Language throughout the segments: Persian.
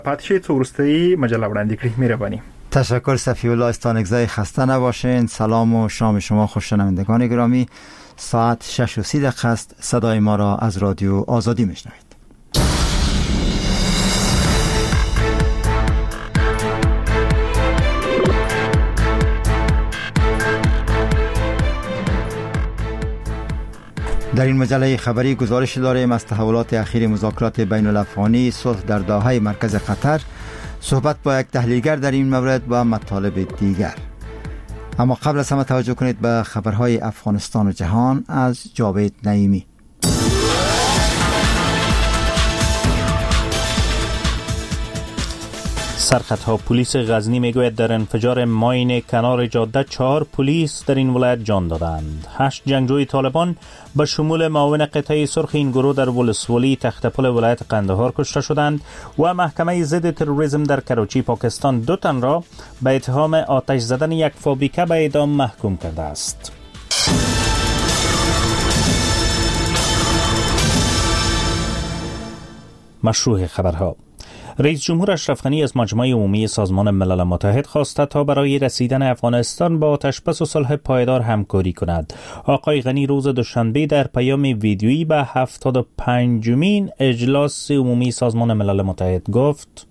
پاتشی تورستی مجله وړاندې کړی. مهرباني. تشکر صفی الله استانگزای. خسته نباشین. سلام و شام شما خوش شنوندگان گرامی. ساعت 6:30 است. صدای ما را از رادیو آزادی میشنوید. در این مجله خبری گزارش داریم از تحولات اخیر مذاکرات بین الافغانی صلح در دوحه مرکز قطر. صحبت با یک تحلیلگر در این مورد و مطالب دیگر. اما قبل از همه توجه کنید به خبرهای افغانستان و جهان از جاوید نعیمی. سرخطها. پلیس غزنی میگوید در انفجار ماین کنار جاده 4 پلیس در این ولایت جان دادند. 8 جنگجوی طالبان به شمول معاون قطعه سرخ این گروه در ولسوالی تختپل ولایت قندهار کشته شدند و محکمه ضد تروریسم در کراچی پاکستان 2 تن را به اتهام آتش زدن یک فابریکه به اعدام محکوم کرده است. مشروع خبرها. رئیس جمهور اشرف غنی از مجمع عمومی سازمان ملل متحد خواسته تا برای رسیدن افغانستان با آتشبس و صلح پایدار همکاری کند. آقای غنی روز دوشنبه در پیام ویدیویی به 75مین اجلاس عمومی سازمان ملل متحد گفت: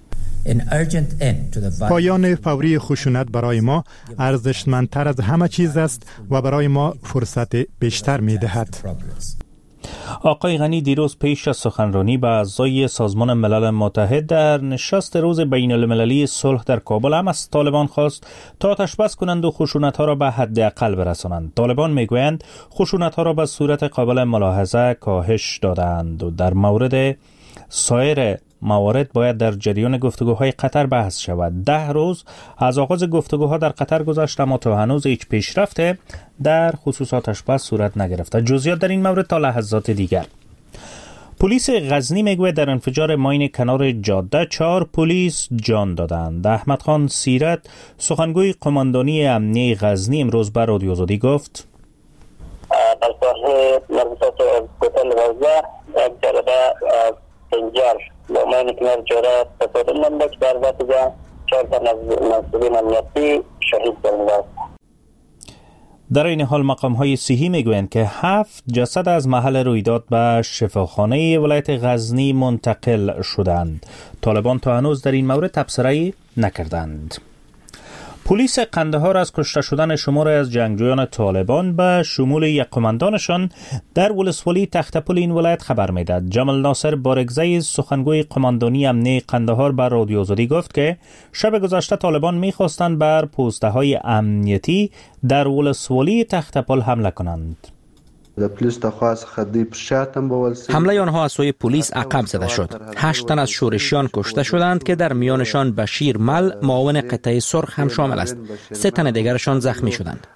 پایان فوری خشونت برای ما ارزشمندتر از همه چیز است و برای ما فرصت بیشتر می‌دهد. آقای غنی دیروز پیش از سخنرانی به اعضای سازمان ملل متحد در نشست روز بین المللی صلح در کابل هم از طالبان خواست تا آتشبس کنند و خشونت‌ها را به حداقل برسانند. طالبان میگویند خشونت‌ها را به صورت قابل ملاحظه کاهش دادند و در مورد سایر موارد باید در جریان گفتگوهای قطر بحث شود. 10 روز از آغاز گفتگوها در قطر گذشت اما تا هنوز هیچ پیشرفت در خصوص آتشبس صورت نگرفته. جزئیات در این مورد تا لحظات دیگر. پلیس غزنی میگوید در انفجار ماین کنار جاده 4 پلیس جان دادند. احمد خان سیرت سخنگوی قماندانی امنیه غزنی امروز به رادیو آزادی گفت: در ساحه مربوطات کوتل غزه یک جرده پنجار با ماین کنار جاده تصادم نموده که در نتیجه 4 تن از مسئولین امنیتی شهید شدند. در این حال مقام‌های صحی میگویند که 7 جسد از محل رویداد به شفاخانه ولایت غزنی منتقل شدند. طالبان تا هنوز در این مورد تبصره‌ای نکردند. پلیس قندهار از کشته شدن شماری از جنگجویان طالبان به شمول یک قماندانشان در ولسوالی تختپل این ولایت خبر میداد. جمال ناصر بارگزی سخنگوی قماندانی امنیه قندهار بر رادیو آزادی گفت که شب گذشته طالبان میخواستند بر پوسته‌های امنیتی در ولسوالی تختپل حمله کنند. حمله آنها از سوی پلیس عقب زده شد. 8 تن از شورشیان کشته شدند که در میانشان بشیر مل معاون قطعه سرخ هم شامل است. 3 تن دیگرشان زخمی شدند.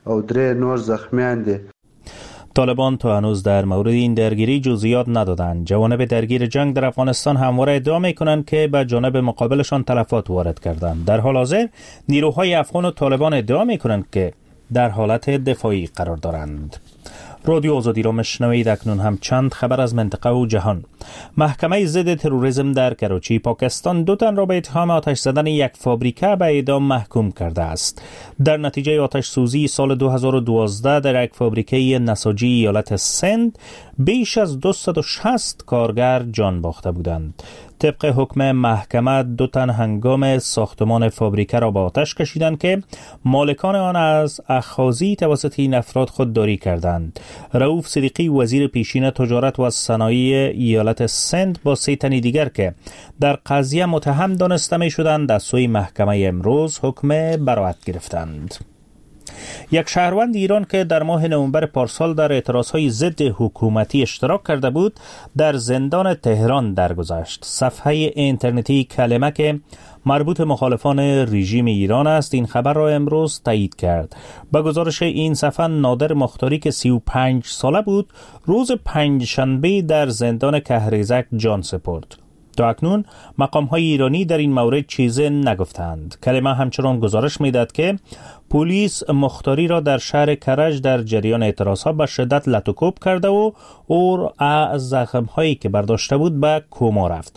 طالبان تا هنوز در مورد این درگیری جزئیات ندادند. جوانب درگیر جنگ در افغانستان همواره ادعا می‌کنند که به جانب مقابلشان تلفات وارد کردند. در حال حاضر نیروهای افغان و طالبان ادعا می‌کنند که در حالت دفاعی قرار دارند. رادیو آزادی را میشنوید. اکنون هم چند خبر از منطقه و جهان. محکمه ضد تروریسم در کراچی پاکستان 2 تن را به اتهام آتش زدن یک فابریکه به اعدام محکوم کرده است. در نتیجه آتش سوزی سال 2012 در یک فابریکه نساجی ایالت سند بیش از 260 کارگر جان باخته بودند. طبق حکم محکمه 2 تن هنگام ساختمان فابریکه را به آتش کشیدند که مالکان آن از اخاذی توسط این افراد خودداری کردند. رؤوف صدیقی وزیر پیشین تجارت و صنایع ایالت سند با 3 تن دیگر که در قضیه متهم دانسته می شدند از سوی محکمه امروز حکم براءت گرفتند. یک شهروند ایران که در ماه نوامبر پارسال در اعتراضهای ضد حکومتی اشتراک کرده بود در زندان تهران درگذشت. صفحه اینترنتی کلمه که مربوط مخالفان رژیم ایران است این خبر را امروز تایید کرد. با گزارش این صفحه نادر مختاری که 35 ساله بود روز پنجشنبه در زندان کهریزک جان سپرد. تا اکنون مقام‌های ایرانی در این مورد چیزی نگفتند. کلمه همچنان گزارش می‌داد که پلیس مختاری را در شهر کرج در جریان اعتراضها به شدت لطوکوب کرده و او از زخم‌هایی که برداشته بود به کما رفت.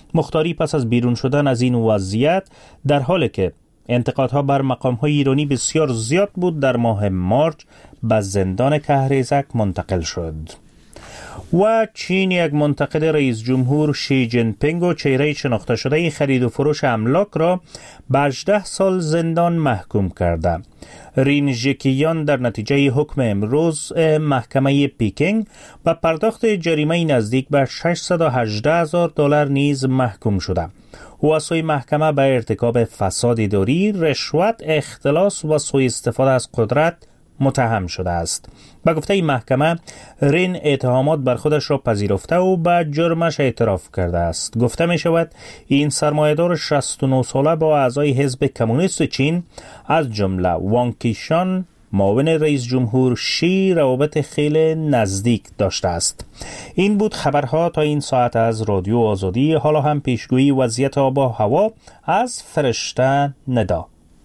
مختاری پس از بیرون شدن از این وضعیت در حالی که انتقادها بر مقام‌های ایرانی بسیار زیاد بود در ماه مارچ به زندان کهریزک منتقل شد. و چین یک منتقد رئیس جمهور شی جین پینگ و چهره شناخته شده خرید و فروش املاک را به 18 سال زندان محکوم کرده. رین ژکیان در نتیجه حکم امروز محکمه پیکینگ به پرداخت جریمه نزدیک به $618,000 نیز محکوم شده. او از سوی محکمه به ارتکاب فساد اداری، رشوت، اختلاس و سوء استفاده از قدرت متهم شده است. به گفته این محکمه، رین اتهامات بر خودش را پذیرفته و به جرمش اعتراف کرده است. گفته می شود این سرمایه‌دار 69 ساله با اعضای حزب کمونیست چین از جمله وانگ کیشان، معاون رئیس جمهور شی، روابط خیلی نزدیک داشته است. این بود خبرها تا این ساعت از رادیو آزادی. حالا هم پیشگویی وضعیت آب و هوا از فرشته ندا.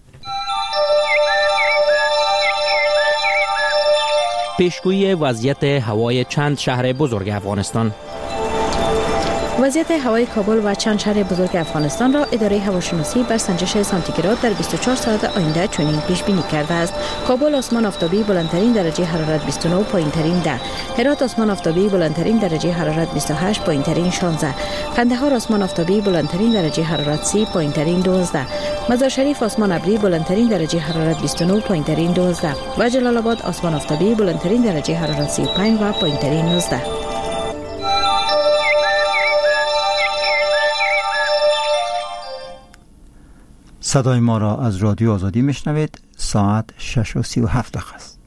پیشگویی وضعیت هوای چند شهر بزرگ افغانستان. وضعیت هوای کابل و چند شهر بزرگ افغانستان را اداره هواشناسی بر سنجش سانتیگراد در 24 ساعت آینده چنین پیش بینی کرده است: کابل آسمان آفتابی بلندترین درجه حرارت 29، پایینترین 10. هرات آسمان آفتابی بلندترین درجه حرارت 28، پایینترین 16. قندهار آسمان آفتابی بلندترین درجه حرارت 30، پایینترین 12. مزار شریف آسمان ابری بلندترین درجه حرارت 29، پایینترین 12. و جلال آباد آسمان آفتابی بلندترین درجه حرارت 35 و پایینترین 19. صدای ما را از رادیو آزادی میشنوید. ساعت 6:37 است.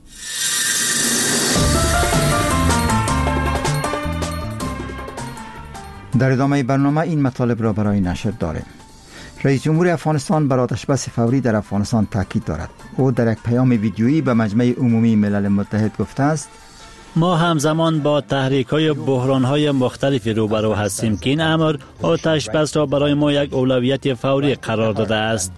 در ادامه برنامه این مطالب را برای نشر داریم. رئیس جمهور افغانستان بر آتشبس فوری در افغانستان تاکید دارد. او در یک پیام ویدیویی به مجمع عمومی ملل متحد گفته است: ما همزمان با تحریک‌های بحران‌های مختلفی روبرو هستیم که این امر آتش بس را برای ما یک اولویت فوری قرار داده است.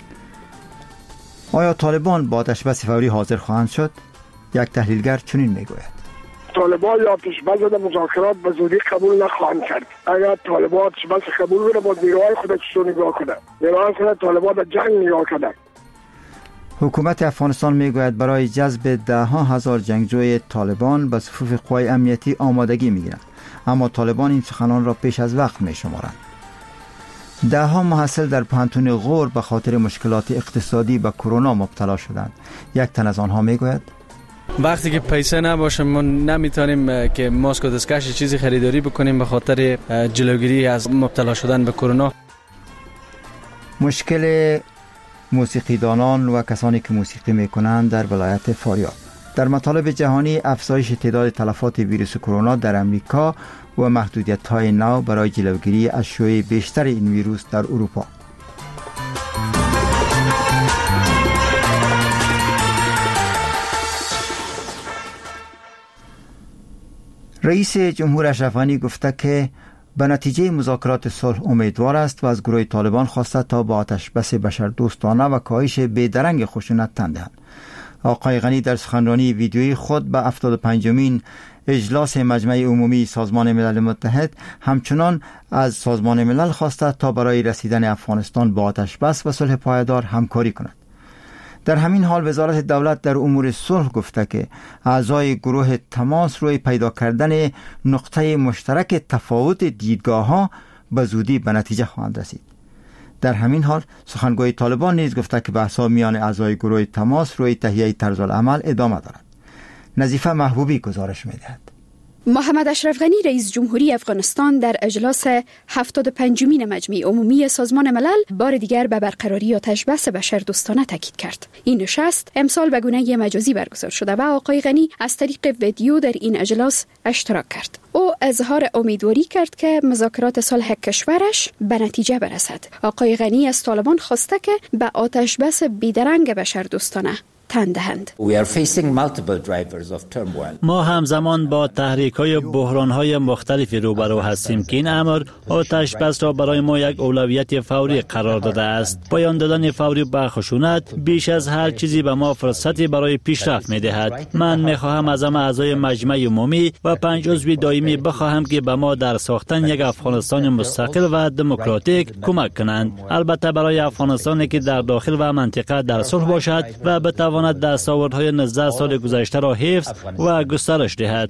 آیا طالبان با آتش بس فوری حاضر خواهند شد؟ یک تحلیلگر چنین میگوید: طالبان آتش بس در مذاکرات به زودی قبول نخواهند کرد. اگر طالبان آتش بس قبول کنه، با نیروهای خود چطور نگاه کنه؟ نیروهای خود طالبان به جنگ نگاه کنه. حکومت افغانستان میگوید برای جذب 10,000 جنگجوی طالبان به صفوف قوای امنیتی آمادگی میگیرند، اما طالبان این سخنان را پیش از وقت میشمارند. 10 محصل در پانتون غور به خاطر مشکلات اقتصادی به کرونا مبتلا شدند. یک تن از آنها میگوید: وقتی که پیسه نباشه ما نمیتونیم که ماسک و دستکش چیزی خریداری بکنیم به خاطر جلوگیری از مبتلا شدن به کرونا. مشکل موسیقیدانان و کسانی که موسیقی میکنند در ولایت فاریاب. در مطالب جهانی، افزایش تعداد تلفات ویروس کرونا در امریکا و محدودیت‌های نو برای جلوگیری از شیوع بیشتر این ویروس در اروپا. رئیس جمهور اشرف غنی گفته که به نتیجه مذاکرات صلح امیدوار است و از گروه طالبان خواسته تا با آتش بس بشردوستانه و کاهش بیدرنگ خشونت تن دهند. آقای غنی در سخنرانی ویدیویی خود به 75مین اجلاس مجمع عمومی سازمان ملل متحد همچنان از سازمان ملل خواسته تا برای رسیدن افغانستان با آتش بس و صلح پایدار همکاری کند. در همین حال وزارت دولت در امور صلح گفته که اعضای گروه تماس روی پیدا کردن نقطه مشترک تفاوت دیدگاه‌ها به زودی به نتیجه خواهند رسید. در همین حال سخنگوی طالبان نیز گفته که بحث‌ها میان اعضای گروه تماس روی تهیه طرز العمل ادامه دارد. نظیفه محبوبی گزارش می‌دهد. محمد اشرف غنی رئیس جمهوری افغانستان در اجلاس 75مین مجمع عمومی سازمان ملل بار دیگر به برقراری آتش‌بس بشردوستانه تاکید کرد. این نشست امسال به گونه مجازی برگزار شده و آقای غنی از طریق ویدیو در این اجلاس اشتراک کرد. او اظهار امیدواری کرد که مذاکرات صلح کشورش به نتیجه برسد. آقای غنی از طالبان خواسته که به آتش‌بس بیدرنگ بشردوستانه تن دهند. ما همزمان با تحریک‌های بحران‌های مختلفی روبرو هستیم که این امر آتش بس را برای ما یک اولویت فوری قرار داده است. پایان دادن فوری به خشونت بیش از هر چیزی به ما فرصتی برای پیشرفت می‌دهد. من می‌خواهم از همه اعضای مجمع عمومی و 5 عضو دائمی بخواهم که به ما در ساختن یک افغانستان مستقل و دموکراتیک کمک کنند. البته برای افغانستانی که در داخل و منطقه در صلح باشد و بتواند دستاوردهای 19 سال گذشته را حفظ و گسترش دهد.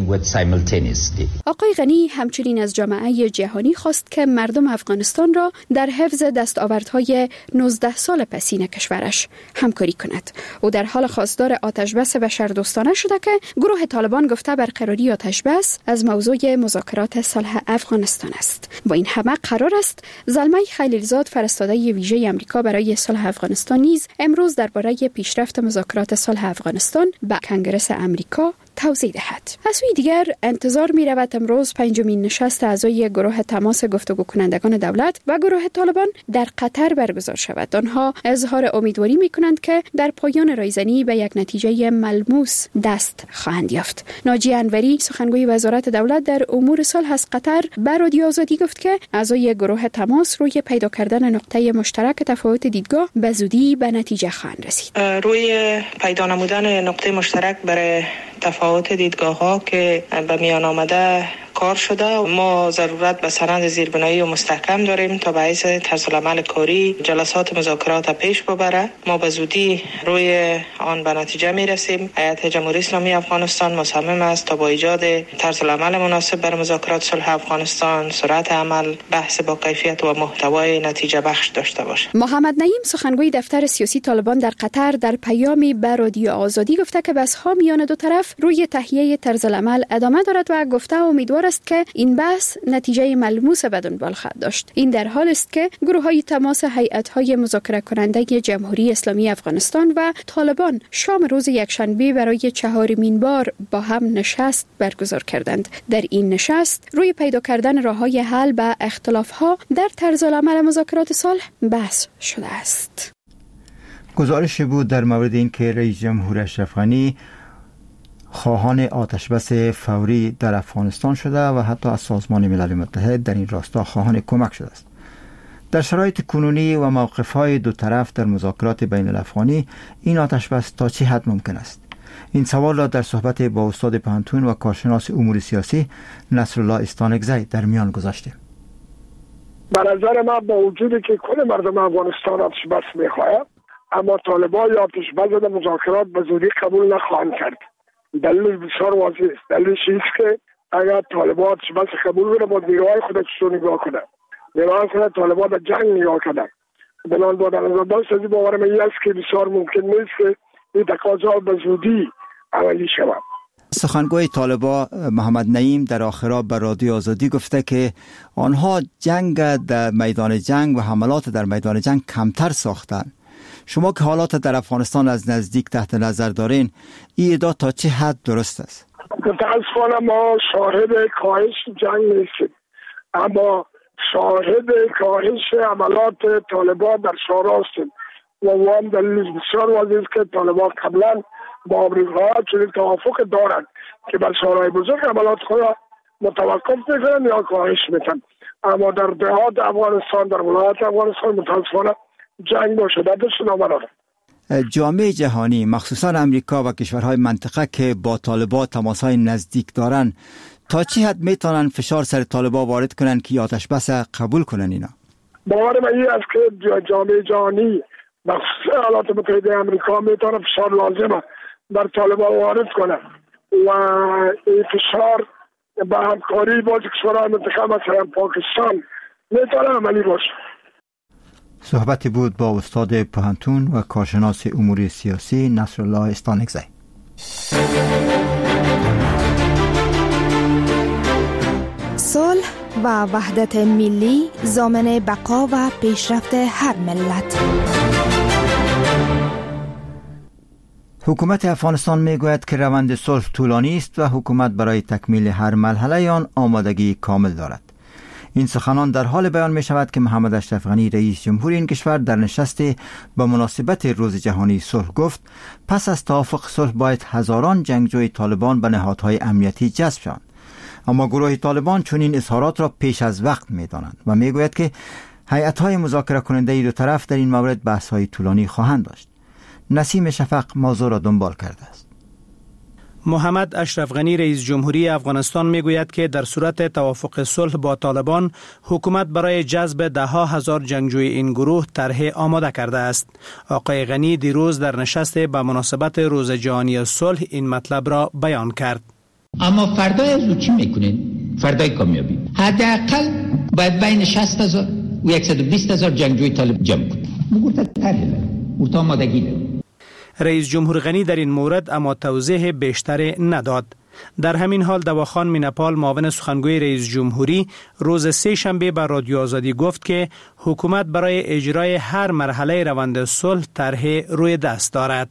آقای غنی همچنین از جامعه جهانی خواست که مردم افغانستان را در حفظ دستاوردهای 19 سال پسین کشورش همکاری کند. او در حال خواستار آتشبس بشردوستانه شده که گروه طالبان گفته برقراری آتشبس از موضوع مذاکرات صلح افغانستان است. با این همه قرار است زلمه خلیلزاد فرستاده ویژه امریکا برای صلح افغانستان نیز امروز درباره پیشرفت مذاکرات صلح افغانستان به کنگره امریکا توضیح دهد. از سوی دیگر انتظار می رود امروز 5مین نشست اعضای گروه تماس گفتگو کنندگان دولت و گروه طالبان در قطر برگزار شود. آنها اظهار امیدواری می کنند که در پایان رایزنی به یک نتیجه ملموس دست خواهند یافت. ناجی انوری سخنگوی وزارت دولت در امور صلح از قطر به رادیو آزادی گفت که اعضای گروه تماس روی پیدا کردن نقطه مشترک تفاوت دیدگاه به زودی به نتیجه خواهند رسید. روی پیدا نمودن نقطه مشترک برای تفاوت دیدگاه‌ها که به میان آمده کار شده. ما ضرورت به سند زیربنایی و مستحکم داریم تا باعث طرزالعمل کاری جلسات مذاکرات پیش ببره. ما به زودی روی آن به نتیجه میرسیم. هیئت جمهوری اسلامی افغانستان مصمم است تا با ایجاد طرزالعمل مناسب برای مذاکرات صلح افغانستان سرعت عمل، بحث با کیفیت و محتوای نتیجه بخش داشته باشه. محمد نعیم سخنگوی دفتر سیاسی طالبان در قطر در پیامی به رادیو آزادی گفته که بحث‌ها میان دو طرف روی تهیه طرزالعمل ادامه دارد و گفته امیدوار است که این بحث نتیجه ملموس به دنبال خواهد داشت. این در حال است که گروه‌های تماس هیئت‌های مذاکره کننده جمهوری اسلامی افغانستان و طالبان شام روز یکشنبه برای 4مین بار با هم نشست برگزار کردند. در این نشست روی پیدا کردن راه‌های حل به اختلاف‌ها در طرزالعمل مذاکرات صلح بحث شده است. گزارش بود در مورد اینکه رئیس جمهور اشرف غنی خواهان آتشبس فوری در افغانستان شده و حتی از سازمان ملل متحد در این راستا خواهان کمک شده است. در شرایط کنونی و موقف‌های دو طرف در مذاکرات بین الافغانی این آتشبس تا چه حد ممکن است؟ این سوال را در صحبت با استاد پوهنتون و کارشناس امور سیاسی نصرالله استانکزی در میان گذاشتیم. به نظر من با وجودی که کل مردم افغانستان آتشبس می‌خواهند، اما طالبان آتشبس در مذاکرات به زودی قبول نخواهند کرد. دلیل بسیار واضح است. دلیلش است که اگر طالبان آتشبس قبول کنند با نیروهای خود چطور نگاه کنند. نیروهای خود طالبان به جنگ نگاه کنند. بنابراین با در نظر داشت از باور من است که بسیار ممکن نیست که این تقاضا به زودی عملی شود. سخنگوی طالبان محمد نعیم در آخرا به رادیو آزادی گفته که آنها جنگ در میدان جنگ و حملات در میدان جنگ کمتر ساختند. شما که حالات در افغانستان از نزدیک تحت نظر دارین، این ادعا تا چه حد درست است؟ متاسفانه ما شاهد کاهش جنگ نیستیم، اما شاهد کاهش عملات طالبان در شورا هستیم و هم دلیل بسیار واضح است که طالبان قبلا با آمریکا چنین توافق دارند که بر شورای بزرگ عملات خود متوقف میکنند یا کاهش میکنند، اما در دهات افغانستان، در ولایات افغانستان متاسفانه جنگ با شدتش نامناسب. جامعه جهانی مخصوصا امریکا و کشورهای منطقه که با طالبان تماسهای نزدیک دارن تا چه حد میتونن فشار سر طالبان وارد کنن که آتش بس قبول کنن اینا؟ باور من این است که جامعه جهانی مخصوصا ایالات متحده امریکا میتونه فشار لازمه بر طالبان وارد کنه و این فشار به همکاری با کشورهای منطقه مثلا پاکستان میتونه عملی باشه. صحبتی بود با استاد پوهنتون و کارشناس امور سیاسی نصرالله استانکزی. صلح و وحدت ملی ضامن بقا و پیشرفت هر ملت. حکومت افغانستان میگوید که روند صلح طولانی است و حکومت برای تکمیل هر مرحله آن آمادگی کامل دارد. این سخنان در حال بیان می شود که محمد اشرف غنی رئیس جمهوری این کشور در نشست به مناسبت روز جهانی صلح گفت پس از توافق صلح باید هزاران جنگجوی طالبان به نهادهای امنیتی جذب شوند. اما گروه طالبان چنین اظهارات را پیش از وقت می دانند و می گوید که هیئت‌های مذاکره کننده دو طرف در این مورد بحث‌های طولانی خواهند داشت. نسیم شفق موضوع را دنبال کرده است. محمد اشرف غنی رئیس جمهوری افغانستان میگوید که در صورت توافق صلح با طالبان حکومت برای جذب ده ها هزار جنگجوی این گروه طرح آماده کرده است. آقای غنی دیروز در نشست به مناسبت روز جهانی صلح این مطلب را بیان کرد. اما فردا از او چی میکنین؟ فردای کامیابی حداقل باید بین 60,000 و 120,000 جنگجوی طالب جمع کنید. مگورتا طرح مورتا آمادگی داریم. رئیس جمهور غنی در این مورد اما توضیح بیشتری نداد. در همین حال دواخان مینپال معاون سخنگوی رئیس جمهوری روز سه شنبه به رادیو آزادی گفت که حکومت برای اجرای هر مرحله روند صلح طرح روی دست دارد.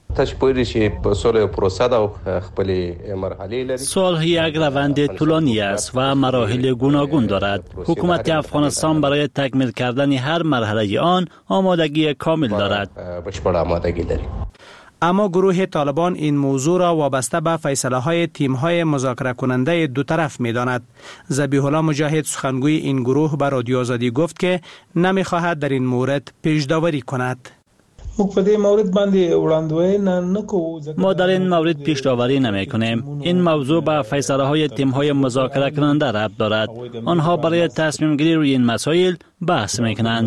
صلح یک روند طولانی است و مراحل گوناگون دارد. حکومت افغانستان برای تکمیل کردن هر مرحله آن آمادگی کامل دارد. اما گروه طالبان این موضوع را وابسته به فیصله‌های تیم‌های مذاکره کننده دو طرف می‌داند. ذبیح الله مجاهد سخنگوی این گروه به رادیو آزادی گفت که نمی‌خواهد در این مورد پیش‌داوری کند. ما در این مورد پیش‌داوری نمی‌کنیم. این موضوع به فیصله‌های تیم‌های مذاکره کننده ربط دارد. آنها برای تصمیم گیری روی این مسائل بحث می‌کنند.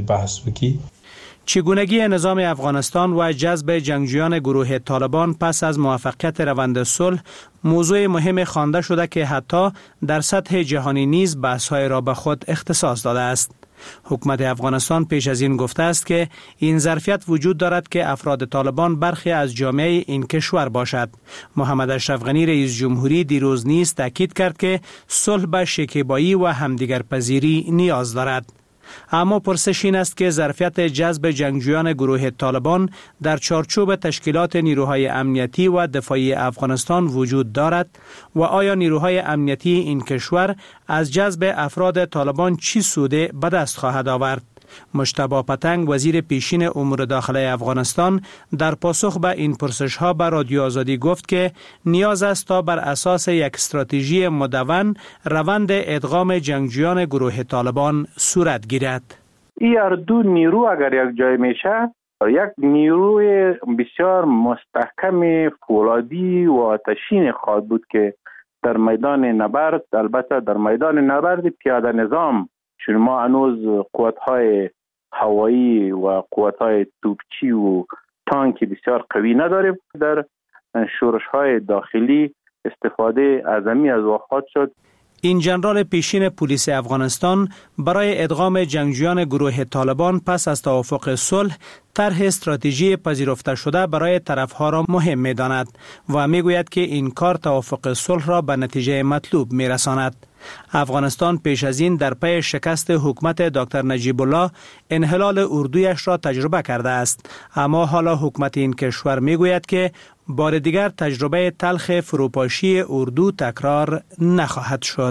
چگونگی نظام افغانستان و جذب جنگجویان گروه طالبان پس از موفقیت روند صلح موضوع مهم خوانده شده که حتی در سطح جهانی نیز بحث‌های را به خود اختصاص داده است. حکومت افغانستان پیش از این گفته است که این ظرفیت وجود دارد که افراد طالبان برخی از جامعه این کشور باشد. محمد اشرف غنی رئیس جمهوری دیروز نیز تاکید کرد که صلح به شکیبایی و همدیگرپذیری نیاز دارد. اما پرسش این است که ظرفیت جذب جنگجویان گروه طالبان در چارچوب تشکیلات نیروهای امنیتی و دفاعی افغانستان وجود دارد و آیا نیروهای امنیتی این کشور از جذب افراد طالبان چی سوده به دست خواهد آورد؟ مجتبی پتنگ وزیر پیشین امور داخلی افغانستان در پاسخ به این پرسش‌ها به رادیو آزادی گفت که نیاز است تا بر اساس یک استراتژی مدون روند ادغام جنگجویان گروه طالبان صورت گیرد. این دو نیرو اگر یک جای میشه یک نیروی بسیار مستحکم فولادی و آتشین خواهد بود که در میدان نبرد، البته در میدان نبرد پیاده نظام، چون ما هنوز قوت‌های هوایی و قوت‌های توپچی و تانکی بسیار قوی نداریم، در شورش‌های داخلی استفاده اعظمی از واقعات شد. این ژنرال پیشین پلیس افغانستان برای ادغام جنگجویان گروه طالبان پس از توافق صلح طرح استراتژی پذیرفته شده برای طرفها را مهم می‌داند و می‌گوید که این کار توافق صلح را به نتیجه مطلوب می‌رساند. افغانستان پیش از این در پی شکست حکومت دکتر نجیب الله انحلال اردویش را تجربه کرده است، اما حالا حکومت این کشور میگوید که بار دیگر تجربه تلخ فروپاشی اردو تکرار نخواهد شد.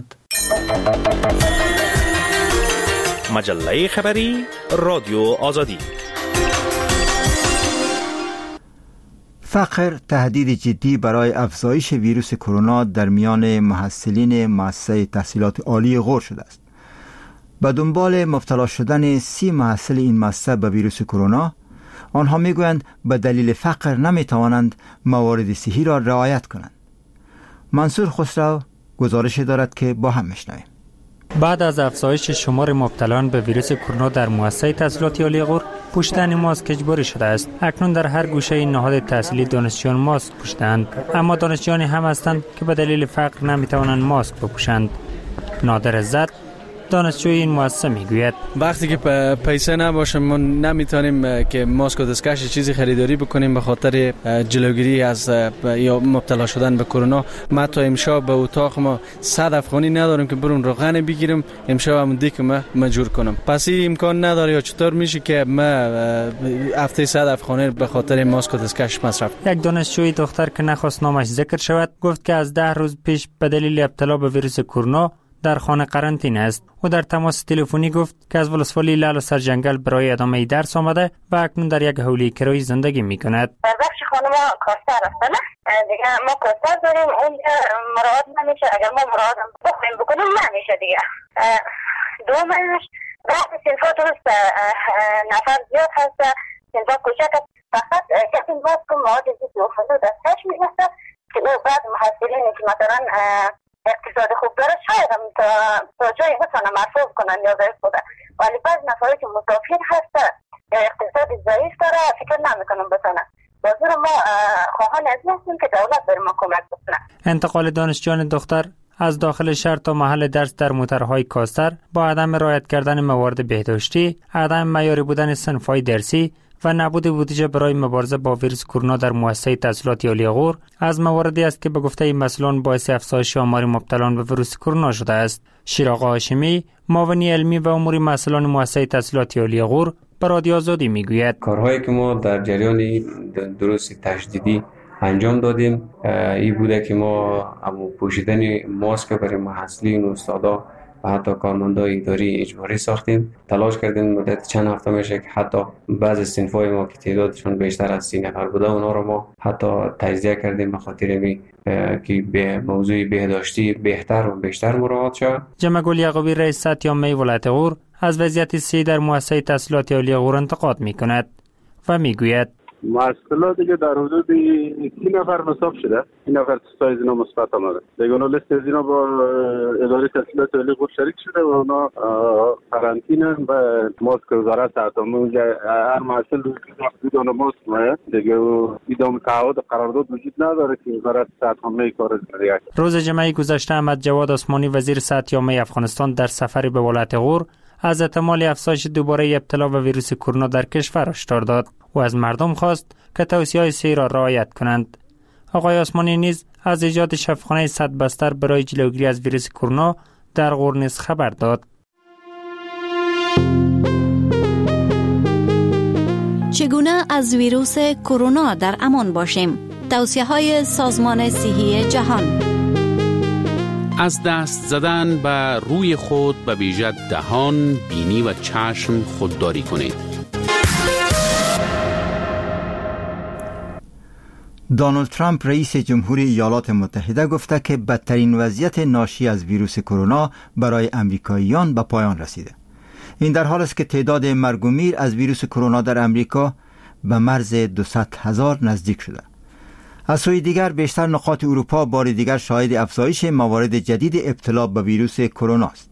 مجله خبری رادیو آزادی. فقر تهدید جدی برای افزایش ویروس کرونا در میان محصلین مؤسسه تحصیلات عالی غور شده است. به دنبال مبتلا شدن 30 محصل این مؤسسه به ویروس کرونا، آنها میگویند به دلیل فقر نمیتوانند موارد صحی را رعایت کنند. منصور خسرو گزارش دارد که با هم میشنویم. بعد از افزایش شمار مبتلان به ویروس کرونا در مؤسسه تحصیلات عالی غور، پوشیدن ماسک اجباری شده است. اکنون در هر گوشه نهاد تحصیلی دانشجویان ماسک پوشیدند، اما دانشجویانی هم هستند که به دلیل فقر نمیتوانند ماسک بپوشند. نادر عزت دانشجوی این مؤسسه میگوید وقتی که پیسه نباشه ما نمیتونیم که ماسک و دستکش چیزی خریداری بکنیم به خاطر جلوگیری از یا مبتلا شدن به کرونا. ما تا امشب به اتاق ما 100 افغانی نداریم که برون روغن بگیریم، امشب هم دیگه ما مجبور کنم. پس این امکان نداره. یا چطور میشه که ما هفته 100 افغانی به خاطر ماسک و دستکش مصرف؟ یک دانشجوی دختر که نخواست نامش ذکر شود گفت که از 10 روز پیش به دلیل ابتلا به ویروس کرونا در خانه قرنطینه است. او در تماس تلفنی گفت که از ولسوالی لعل سرجنگل برای ادامه درس آمده و اکنون در یک حوله کرایه زندگی می‌کند. بخش خانه ما کاستر است نه؟ دیگه ما کاستر داریم، اون مراعات نمیشه. اگر ما مراعات بکنیم نمیشه دیگه. دومش بعد صنفا درست نفر زیاد هست، صنفا کوچک فقط کسی باز که مواد زیست مفضل دستش می‌رسه که او بعد محصلینی که مثلا اقتصاد خوب داره شاید هم تا جایی بتونه مصرف کنن یا ضعیف بوده، ولی بعض نفری که مسافر هسته یا اقتصاد ضعیف داره فکر نمیکنم بتونه. بازور ما خواهان از هستیم که دولت بر ما کمک بکنه. انتقال دانشجویان دختر از داخل شهر تا محل درس در موترهای کاستر با عدم رعایت کردن موارد بهداشتی، عدم معیاری بودن صنف‌های درسی و نبود بودجه برای مبارزه با ویروس کرونا در مؤسسه تحصیلاتی عالی غور از مواردی است که به گفته مسئولان باعث افزایش آمار مبتلان به ویروس کرونا شده است. شیراق هاشمی، معاون علمی و امور مسئولان مؤسسه تحصیلاتی عالی غور به رادیو آزادی میگوید کارهایی که ما در جریان دروس تشدیدی انجام دادیم این بوده که ما پوشیدن ماسک برای محصلین و استادا و حتی کارمندای اداری اجباری ساختیم. تلاش کردیم مدت چند هفته میشه که حتی بعضی صنف‌های ما که تعدادشون بیشتر از 30 نفر بوده اونها رو ما حتی تجزیه کردیم به خاطر که به موضوع بهداشتی بهتر و بیشتر مراعات شود. جمع‌گل یعقوبی رئیس ستیامه ولایت غور از وضعیت سی در مؤسسه تحصیلاتی عالی غور انتقاد می‌کند و میگوید محصولات دیگه در حدود 30 نفر نصاب شده. 30 نفر سایز اینا مثبت آمده. دیگه اون لیست از اینا با اداره تحصیلات عالی غور شریک شده و اونا قرنطینه و ماسک وزارت تعهدنامه اونجا هر محصول بدون ماسک میاد. دیگه ادامه تعهد قرارداد وجود نداره که وزارت تعهدنامه کار کنه. روز جمعه گذشته احمد جواد عثمانی وزیر صحت عامه افغانستان در سفری به ولایت غور از احتمال افزایش دوباره ابتلا به ویروس کرونا در کشور هشدار داد و از مردم خواست که توصیه‌های سی را رعایت کنند. آقای عثمانی نیز از ایجاد شفاخانه 100 بستر برای جلوگیری از ویروس کرونا در غور نیز خبر داد. چگونه از ویروس کرونا در امان باشیم؟ توصیه‌های سازمان صحی جهان. از دست زدن به روی خود به ویژه دهان، بینی و چشم خودداری کنید. دونالد ترامپ رئیس جمهوری ایالات متحده گفته که بدترین وضعیت ناشی از ویروس کرونا برای امریکاییان به پایان رسیده. این در حالی است که تعداد مرگ و میر از ویروس کرونا در امریکا به مرز 200,000 نزدیک شده. از سوی دیگر بیشتر نقاط اروپا بار دیگر شاهد افزایش موارد جدید ابتلا به ویروس کرونا است.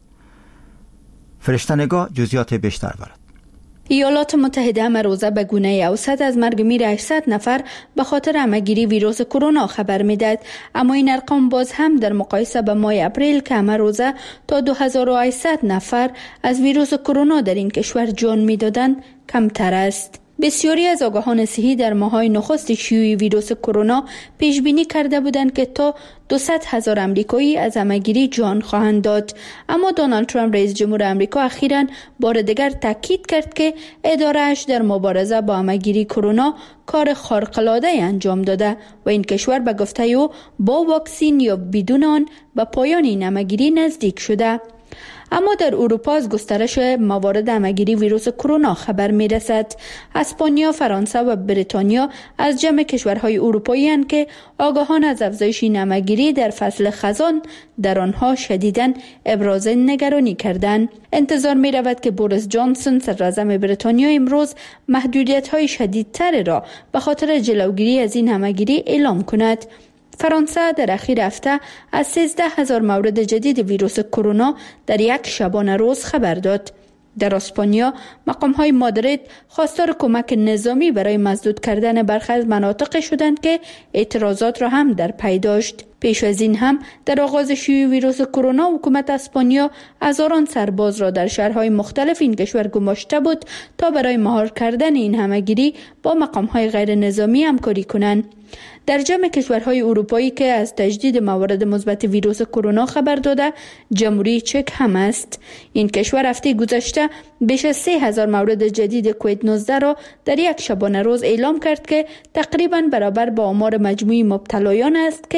فرشته نگاه جزئیات بیشتر دارد. ایالات متحده امروزه به گونه اوسط از مرگ میر 800 نفر به خاطر همه‌گیری ویروس کرونا خبر میداد، اما این ارقام باز هم در مقایسه با ماه اپریل که امروزه تا 2800 نفر از ویروس کرونا در این کشور جان میدادند کمتر است. بسیاری از آگاهان صحی در ماه‌های نخست شیوع ویروس کرونا پیش بینی کرده بودند که تا 200,000 امریکایی از همه‌گیری جان خواهند داد، اما دونالد ترامپ رئیس جمهور آمریکا اخیراً بار دیگر تاکید کرد که اداره‌اش در مبارزه با همه‌گیری کرونا کار خارق‌العاده انجام داده و این کشور به گفته او با واکسین یا بدون آن به پایان این همه‌گیری نزدیک شده. اما در اروپا از گسترش موارد همه‌گیری ویروس کرونا خبر می‌رسد. اسپانیا، فرانسه و بریتانیا از جمع کشورهای اروپایی اند که آگاهان از افزایش این همه‌گیری در فصل خزان در آنها شدیداً ابراز نگرانی کردند. انتظار می‌رود که بوریس جانسون صدراعظم بریتانیا امروز محدودیت‌های شدیدتر را به خاطر جلوگیری از این همه‌گیری اعلام کند. فرانسه در اخیر هفته از 13,000 مورد جدید ویروس کرونا در یک شبانه روز خبر داد. در اسپانیا مقام‌های مادرید خواستار کمک نظامی برای مسدود کردن برخی از مناطق شدند که اعتراضات را هم در پی داشت. پیش از این هم در آغاز شیوع ویروس کرونا حکومت اسپانیا هزاران سرباز را در شهرهای مختلف این کشور گماشته بود تا برای مهار کردن این همه‌گیری با مقام‌های غیر نظامی همکاری کنند. در جمع کشورهای اروپایی که از تجدید موارد مثبت ویروس کرونا خبر داده جمهوری چک هم است. این کشور هفته گذشته بیش از 3,000 مورد جدید کووید 19 را در یک شبانه روز اعلام کرد که تقریباً برابر با آمار مجموعی مبتلایان است که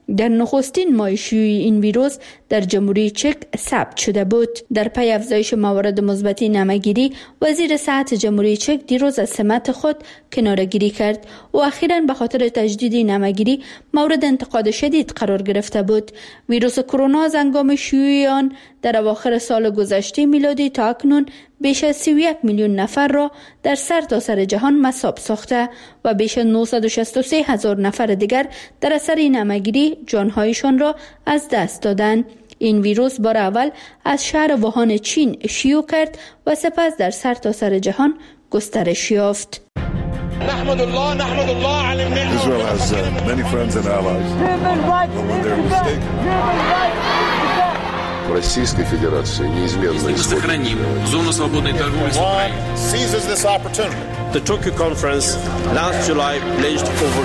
در نخستین ماه شیوع این ویروس در جمهوری چک ثبت شده بود. در پی افزایش موارد مثبت نمگیری، وزیر صحت جمهوری چک دیروز از سمت خود کناره‌گیری کرد و اخیراً به خاطر تجدید نمگیری مورد انتقاد شدید قرار گرفته بود. ویروس کرونا از هنگام شیوع آن در اواخر سال گذشته میلادی تا اکنون بیش از 31 میلیون نفر را در سرتاسر جهان مصاب ساخته و بیش از 963 هزار نفر دیگر در اثر نمگیری جانهایشان را از دست دادند. این ویروس بار اول از شهر ووهان چین شیوع کرد و سپس در سرتاسر جهان گسترش یافت. نحمد الله على Israel has many friends and allies. When they're mistaken. Российской Федерации неизменно сохраним зону свободной торговли с Украиной. Seizes this opportunity. The Tokyo conference last July pledged over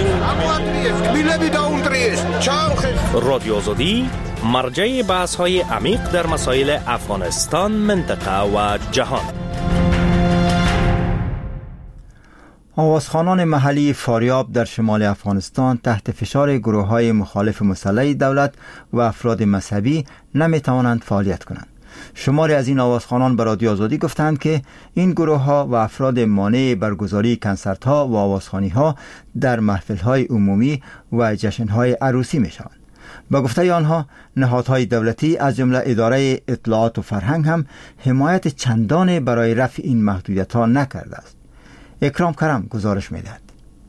16 رادیو آزادی مرجع بحث‌های عمیق در مسائل افغانستان، منطقه و جهان. آوازخوانان محلی فاریاب در شمال افغانستان تحت فشار گروه‌های مخالف مسلح دولت و افراد مذهبی نمی‌توانند فعالیت کنند. شماری از این آوازخوانان به رادیو آزادی گفتند که این گروه‌ها و افراد مانع برگزاری کنسرت‌ها و آوازخوانی‌ها در محفل‌های عمومی و جشن‌های عروسی می‌شوند. با گفته آنها نهادهای دولتی از جمله اداره اطلاعات و فرهنگ هم حمایت چندانی برای رفع این محدودیت‌ها نکرده است. اکرام کرم گزارش می‌دهد.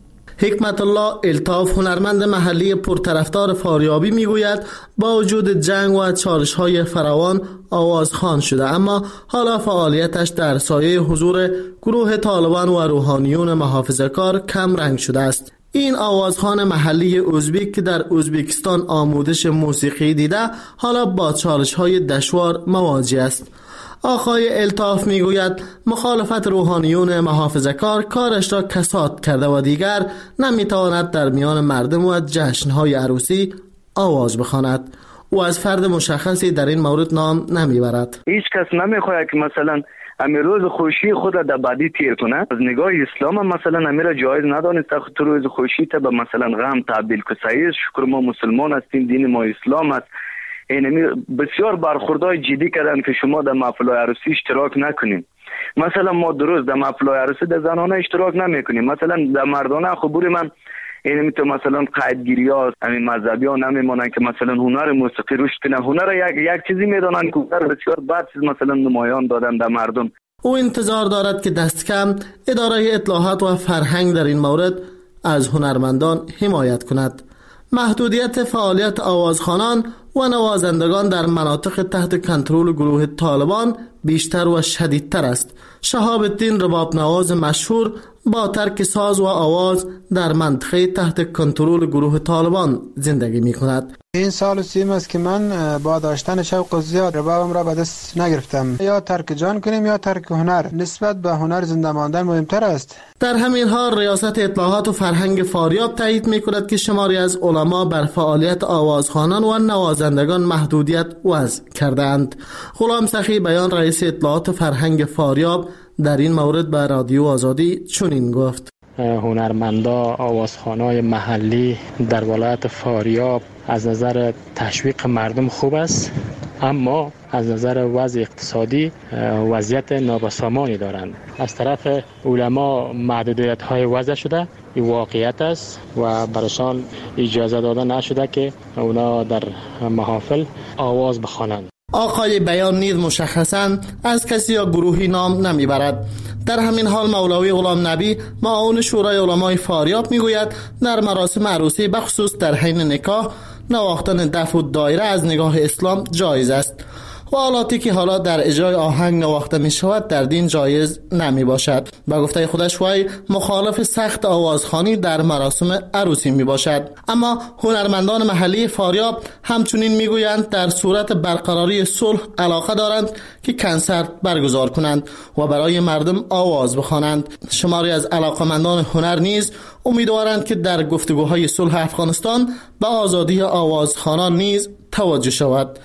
حکمت الله الطاف، هنرمند محلی پرطرفدار فاریابی، میگوید با وجود جنگ و چالش‌های فراوان آوازخوان شده، اما حالا فعالیتش در سایه حضور گروه طالبان و روحانیون محافظه‌کار کم رنگ شده است. این آوازخوان محلی ازبک که در ازبکستان آموزش موسیقی دیده، حالا با چالش‌های دشوار مواجه است. آقای الطاف میگوید مخالفت روحانیون محافظه‌کار کارش را کساد کرده و دیگر نمیتواند در میان مردم و جشن‌های عروسی آواز بخواند. او از فرد مشخصی در این مورد نام نمیبرد. هیچ کس نمیخواهد که مثلا امی روز خوشی خود را در بدی تیر کنه. از نگاه اسلام مثلا امی را جایز ندانست تو روز خوشی تا به مثلا غم تبدیل کنی. شکر ما مسلمان هستیم، دین ما اسلام است. اینمی بسیار برخوردهای جدی کردن که شما در محفل عروسی اشتراک نکنین. مثلا ما درست در محفل عروسی در زنانه اشتراک نمیکنیم، مثلا در مردانه خبور من اینمی تو مثلا قیدگیری ها همین مذهبی ها نمیمانن که مثلا هنر موسیقی رشد کنه. هنر یک چیزی میدانن که هنر بسیار بد چیز مثلا نمایان دادن در مردم. او انتظار دارد که دست کم اداره اطلاعات و فرهنگ در این مورد از هنرمندان حمایت کند. محدودیت فعالیت آوازخوانان و نوازندگان در مناطق تحت کنترل گروه طالبان بیشتر و شدیدتر است. شهاب الدین رباب نواز مشهور با ترک ساز و آواز در منطقه تحت کنترل گروه طالبان زندگی می کند. این سال 3 است که من با داشتن شوق زیاد ربابم را به دست نگرفتم. یا ترک جان کنیم یا ترک هنر. نسبت به هنر زنده ماندن مهمتر است. در همین حال ریاست اطلاعات و فرهنگ فاریاب تایید می کند که شماری از علما بر فعالیت آوازخوانان و نوازندگان محدودیت وضع کردند. غلام سخی بیان رئیس اطلاعات و فرهنگ فاریاب در این مورد به رادیو آزادی چنین گفت: هنرمندا آوازخوانای محلی در ولایت فاریاب از نظر تشویق مردم خوب است، اما از نظر وضع اقتصادی وضعیت نابسامانی دارند. از طرف علما محدودیت های وضع شده، این واقعیت است و برشان اجازه داده نشده که اونا در محافل آواز بخوانند. آقای بیان نیز مشخصاً از کسی یا گروهی نام نمیبرد. در همین حال مولوی غلام نبی معاون شورای علمای فاریاب میگوید در مراسم عروسی بخصوص در حین نکاح نواختن دف و دایره از نگاه اسلام جایز است و آلاتی که حالا در اجرای آهنگ نواخته می شود در دین جایز نمی باشد. با گفته خودش وی مخالف سخت آوازخوانی در مراسم عروسی می باشد. اما هنرمندان محلی فاریاب همچنین می گویند در صورت برقراری صلح علاقه دارند که کنسرت برگزار کنند و برای مردم آواز بخوانند. شماری از علاقمندان هنر نیز امیدوارند که در گفتگوهای صلح افغانستان به آزادی آوازخوانان نیز توجه شود.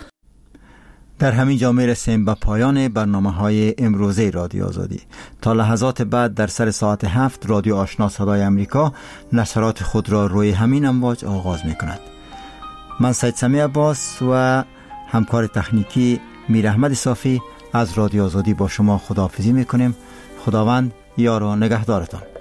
در همین جا میرسیم به پایان برنامه‌های امروزه رادیو آزادی. تا لحظات بعد در سر ساعت 7 رادیو آشنا صدای امریکا نشرات خود را روی همین امواج آغاز می‌کند. من سید سمی عباس و همکار تکنیکی میر احمد صافی از رادیو آزادی با شما خداحافظی میکنیم. خداوند یار و نگهدارتان.